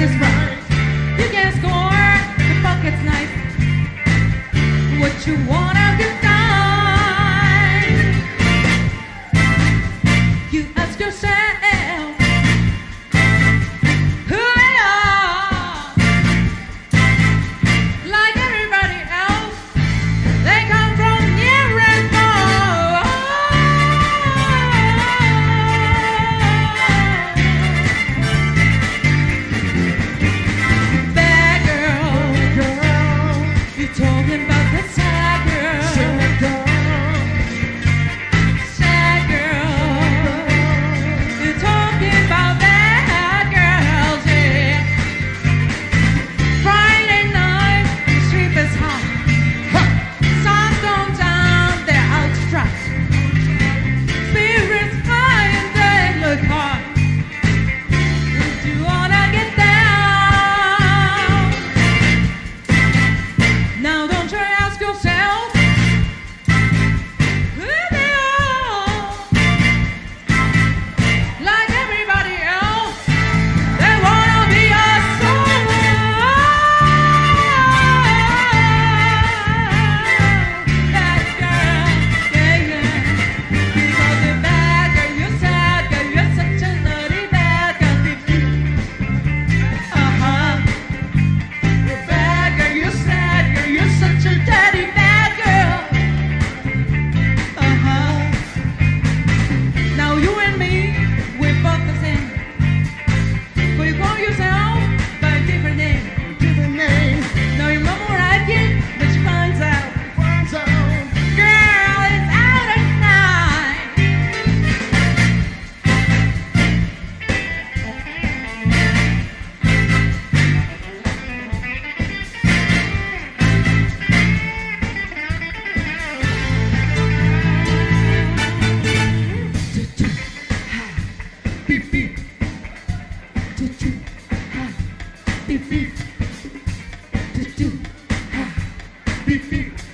is right. You can score, the bucket's nice. What you wanna get done? You ask yourself who they are. Like everybody else, they come from near and far. Bad girl, you talking about the sad girl. Sad girl, you talking about bad girls, yeah. Friday night, the street is hot. Sun's gone down, they're outstruck. Spirits high and they look hot. Do you wanna get down? Now don't you ask yourself who they are. Like everybody else, they wanna be a soul. Bad girl, yeah, yeah. Because you're bad girl, you're sad girl, you're such a naughty bad girl. You're bad girl, you're sad girl, you're such a dirty bad girl. Now you and me, we're both the same. But you call yourself by a different name. Now your mama like it, but she finds out. Girl, it's out at night. Beep beep. Do-do, ha. Beep beep. Do-do, ha. Beep beep.